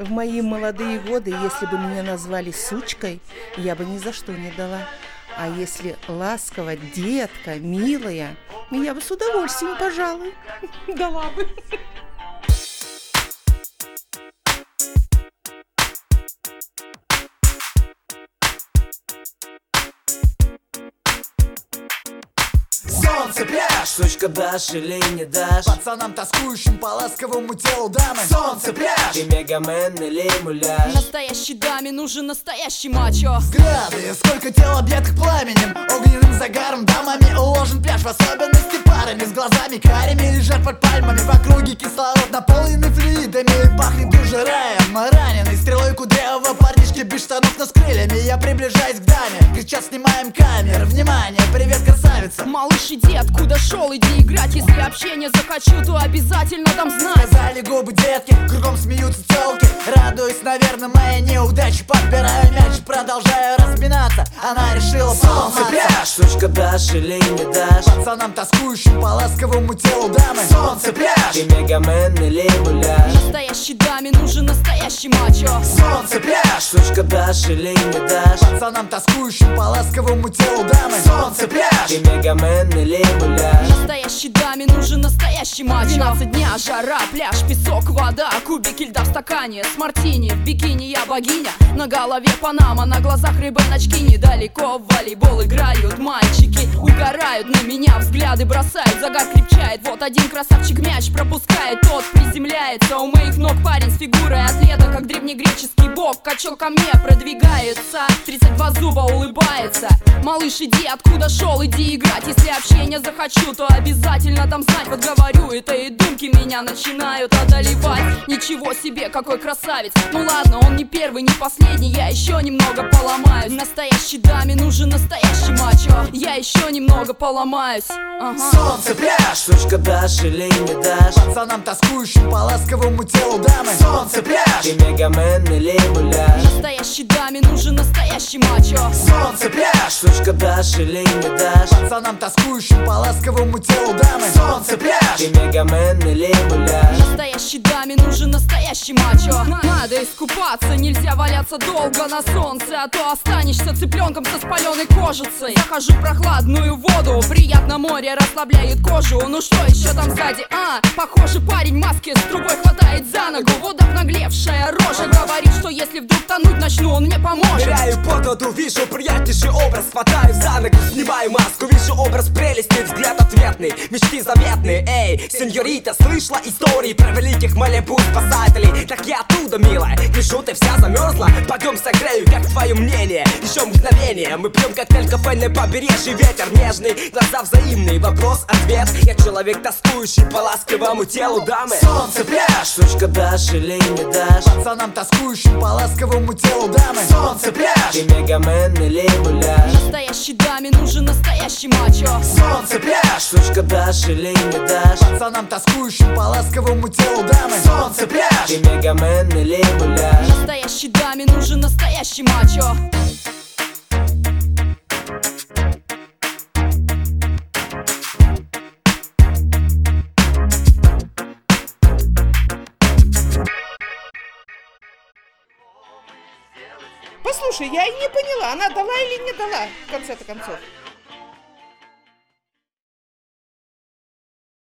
В мои молодые годы, если бы меня назвали сучкой, я бы ни за что не дала. А если ласково, детка, милая, я бы с удовольствием, пожалуй, дала бы. Солнце, пляж, сучка, дашь или не дашь? пацанам, тоскующим по ласковому телу дамы. Солнце, пляж, Ты мегамен или муляж? Настоящей даме нужен настоящий мачо. взгляды, сколько тел объятых пламенем, огненным загаром дамами уложен пляж. В особенности парами с глазами карими лежат под пальмами. В округе кислород наполненный флюидами, пахнет уже раем. Раненый стрелой кудрявого парнишки без штанов, но с крыльями. Я приближаюсь к даме, кричат: снимаем камеры. Внимание, привет, красавица. Малыш, иди, откуда шел, иди играть. Если общение захочу, то обязательно дам знать. Сказали губы детки, кругом смеются телки. Радуюсь, наверное, моей неудаче. Подбираю мяч, продолжаю разминаться. Она решила Солнце, пляж, сучка, дашь или не дашь? пацанам, тоскующим по ласковому телу дамы. Солнце, пляж, Ты мегамен или муляж? Настоящей даме нужен настоящий мачо. солнце, пляж, Сучка, дашь или не дашь? пацанам, тоскующим по ласковому телу дамы. Солнце, пляж, Ты мегамен или муляж? Настоящей даме нужен настоящий мачо. 12 дня, жара, пляж, песок, вода, кубики льда в стакане с мартини. В бикини я богиня, на голове панама, на глазах рыбоночки. Недалеко в волейбол играют мальчики, угорают на меня, взгляды бросают, загар крепчает. Вот один красавчик мяч пропускает, тот приземляется. У моих ног парень с фигурой атлета, как древнегреческий бог. Качок ко мне продвигается, 32 зуба улыбается. Малыш, иди, откуда шел, иди играть. Если общение захочу, то обязательно дам знать. Вот говорю это, и думки меня начинают одолевать. Ничего себе, какой красавец. Ну ладно, он не первый, не последний, я еще немного поломаюсь. Настоящей даме нужен настоящий мачо. Я еще немного поломаюсь. Ага. солнце, пляж, Сучка, дашь или не дашь? пацанам, тоскующим по ласковому телу дамы. Солнце, пляж, Ты мегамен или муляж? Настоящей даме нужен настоящий мачо. солнце, пляж, Сучка, дашь или не дашь? пацанам, тоскующим по ласковому телу дамы. Солнце, пляж, Ты мегамен или муляж? Настоящей даме нужен настоящий мачо. Надо искупаться, нельзя валяться долго на солнце, а то останешься цыпленком со спаленной кожицей. Захожу в прохладную воду, приятно, море расслабляет кожу. Ну что еще там сзади? Похоже, парень в маске с трубой хватает за ногу. Вот обнаглевшая рожа говорит, что если вдруг тонуть начну, он мне поможет. Ныряю под воду, вижу приятнейший образ, хватаю за ногу, снимаю маску, вижу образ прелести, взгляд ответный, мечты заветные. Эй, сеньорита, слышала истории про великих Малибу спасателей? Так я оттуда, милая, вижу, ты вся замерзла. Пойдем согрею, как твое мнение? Еще мгновение, мы пьем коктейль, кафе на побережье. Ветер нежный, глаза взаимные, вопрос-ответ. Я человек, тоскующий по ласковому телу дамы. солнце, пляж, Сучка, дашь или не дашь? пацанам, тоскующим по ласковому телу дамы. Солнце, пляж, Ты мегамен или муляж? Настоящей даме нужен настоящий мачо. солнце, пляж, Сучка, дашь или не дашь? пацанам, тоскующим по ласковому телу дамы. Солнце, пляж, Ты мегамен или муляж? Настоящей даме нужен настоящий мачо. Послушай, я и не поняла, она дала или не дала, в конце-то концов.